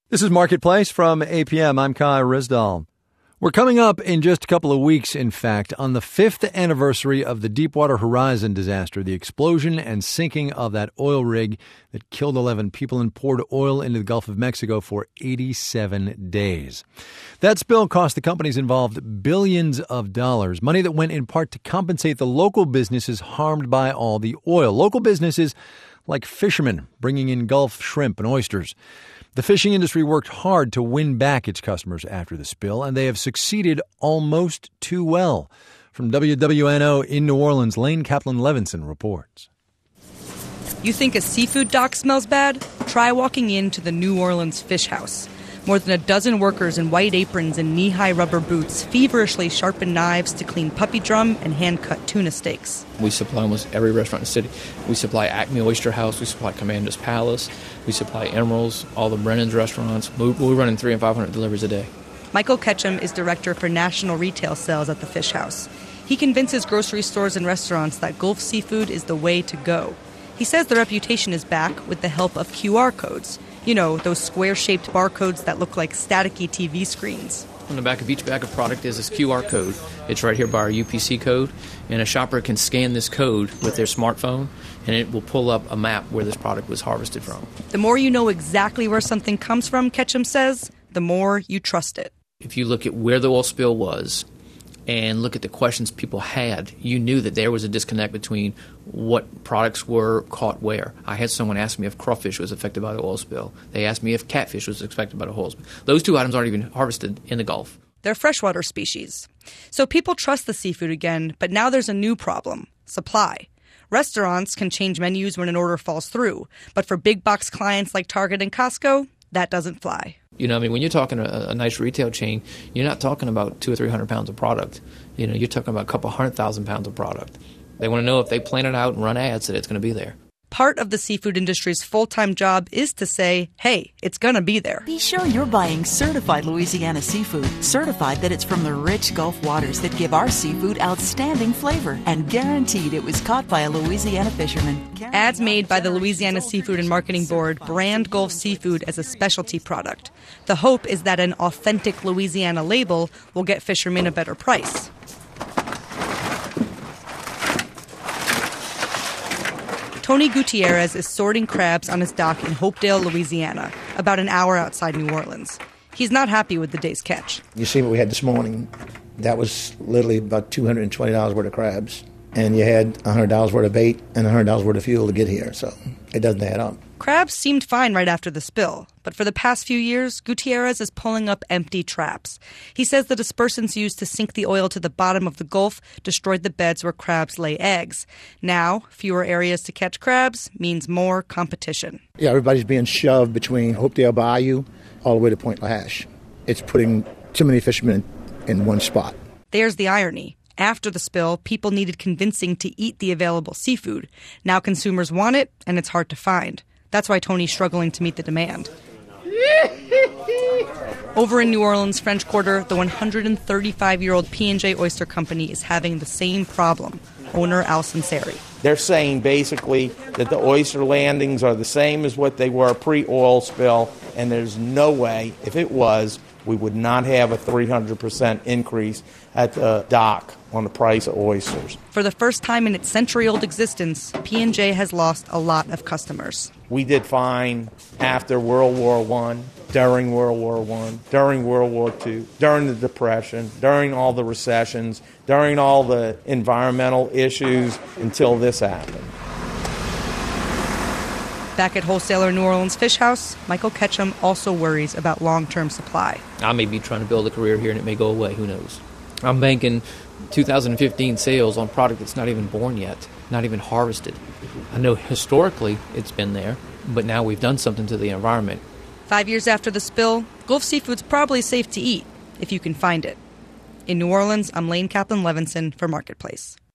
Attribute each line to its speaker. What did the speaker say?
Speaker 1: This is Marketplace from APM. I'm Kai Risdal. We're coming up in just a couple of weeks, in fact, on the 5th anniversary of the Deepwater Horizon disaster, the explosion and sinking of that oil rig that killed 11 people and poured oil into the Gulf of Mexico for 87 days. That spill cost the companies involved billions of dollars, money that went in part to compensate the local businesses harmed by all the oil. Local businesses like fishermen bringing in Gulf shrimp and oysters. The fishing industry worked hard to win back its customers after the spill, and they have succeeded almost too well. From WWNO in New Orleans, Lane Kaplan-Levinson reports.
Speaker 2: You think a seafood dock smells bad? Try walking into the New Orleans Fish House. More than a dozen workers in white aprons and knee-high rubber boots feverishly sharpen knives to clean puppy drum and hand-cut tuna steaks.
Speaker 3: We supply almost every restaurant in the city. We supply Acme Oyster House. We supply Commander's Palace. We supply Emerald's, all the Brennan's restaurants. We're running 300 and 500 deliveries a day.
Speaker 2: Michael Ketchum is director for national retail sales at the Fish House. He convinces grocery stores and restaurants that Gulf seafood is the way to go. He says the reputation is back with the help of QR codes. You know, those square-shaped barcodes that look like staticky TV screens.
Speaker 3: On the back of each bag of product is this QR code. It's right here by our UPC code, and a shopper can scan this code with their smartphone, and it will pull up a map where this product was harvested from.
Speaker 2: The more you know exactly where something comes from, Ketchum says, the more you trust it.
Speaker 3: If you look at where the oil spill was and look at the questions people had, you knew that there was a disconnect between what products were caught where. I had someone ask me if crawfish was affected by the oil spill. They asked me if catfish was affected by the oil spill. Those two items aren't even harvested in the Gulf.
Speaker 2: They're freshwater species. So people trust the seafood again, but now there's a new problem: supply. Restaurants can change menus when an order falls through, but for big box clients like Target and Costco, that doesn't fly.
Speaker 3: You know, I mean, when you're talking a nice retail chain, you're not talking about 200 or 300 pounds of product. You know, you're talking about a couple 100,000 pounds of product. They want to know if they plan it out and run ads that it's going to be there.
Speaker 2: Part of the seafood industry's full-time job is to say, hey, it's going to be there.
Speaker 4: Be sure you're buying certified Louisiana seafood, certified that it's from the rich Gulf waters that give our seafood outstanding flavor, and guaranteed it was caught by a Louisiana fisherman.
Speaker 2: Ads made by the Louisiana Seafood and Marketing Board brand Gulf seafood as a specialty product. The hope is that an authentic Louisiana label will get fishermen a better price. Tony Gutierrez is sorting crabs on his dock in Hopedale, Louisiana, about an hour outside New Orleans. He's not happy with the day's catch.
Speaker 5: You see what we had this morning. That was literally about $220 worth of crabs. And you had $100 worth of bait and $100 worth of fuel to get here, so it doesn't add up.
Speaker 2: Crabs seemed fine right after the spill, but for the past few years, Gutierrez is pulling up empty traps. He says the dispersants used to sink the oil to the bottom of the Gulf destroyed the beds where crabs lay eggs. Now, fewer areas to catch crabs means more competition.
Speaker 5: Yeah, everybody's being shoved between Hopedale Bayou all the way to Point Lahash. It's putting too many fishermen in one spot.
Speaker 2: There's the irony. After the spill, people needed convincing to eat the available seafood. Now consumers want it, and it's hard to find. That's why Tony's struggling to meet the demand. Over in New Orleans, French Quarter, the 135-year-old P&J Oyster Company is having the same problem. Owner Al Sinceri.
Speaker 6: They're saying basically that the oyster landings are the same as what they were pre-oil spill, and there's no way, if it was, we would not have a 300% increase at the dock on the price of oysters.
Speaker 2: For the first time in its century-old existence, P&J has lost a lot of customers.
Speaker 6: We did fine after World War I, during World War I, during World War II, during the Depression, during all the recessions, during all the environmental issues until this happened.
Speaker 2: Back at wholesaler New Orleans Fish House, Michael Ketchum also worries about long-term supply.
Speaker 3: I may be trying to build a career here and it may go away. Who knows? I'm banking 2015 sales on product that's not even born yet, not even harvested. I know historically it's been there, but now we've done something to the environment.
Speaker 2: 5 years after the spill, Gulf seafood's probably safe to eat, if you can find it. In New Orleans, I'm Lane Kaplan-Levinson for Marketplace.